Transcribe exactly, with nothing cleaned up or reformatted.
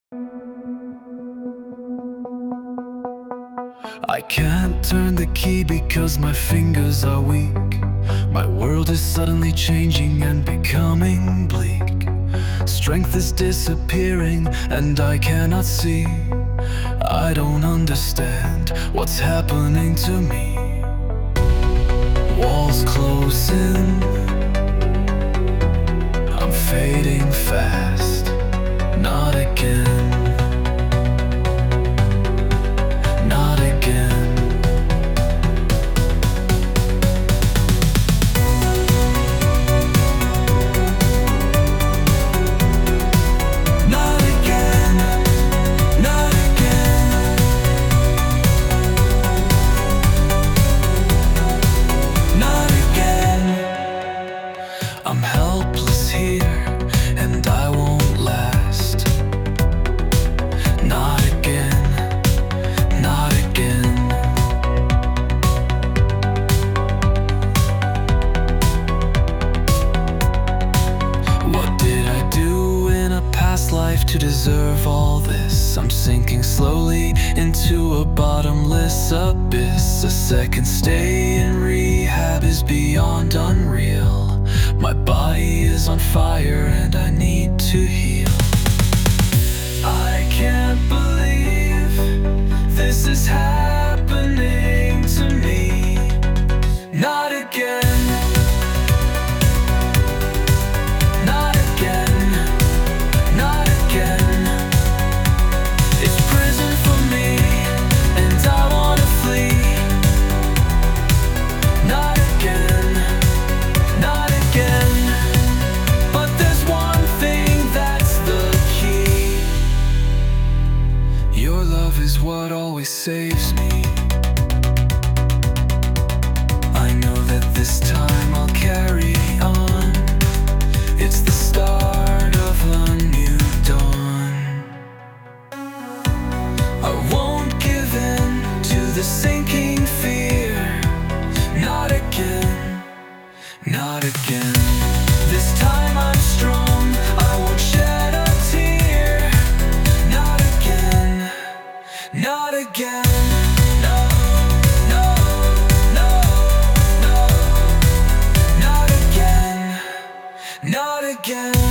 I can't turn the key because my fingers are weak. My world is suddenly changing and becoming bleak. Strength is disappearing and I cannot see. I don't understand what's happening to me. Walls close in, I'm fading fast. Not again, not again. Not again, not again. Not again. I'm helpless here and I won't last. Not again, not again. What did I do in a past life to deserve all this? I'm sinking slowly into a bottomless abyss. A second stay in rehab is beyond unreal. My body is on fire and I need to heal. I can't believe this is happening to me. Not again, not again, not again. It's prison for me and I wanna flee. Not again, not again. But there's one thing that's the key. Your love is what always saves me. I know that this time I'll carry on. It's the start of a new dawn. I won't give in to the sinking fear. Not again, not again. This time I'm strong, I won't shed a tear. Not again, not again. No, no, no, no. Not again, not again.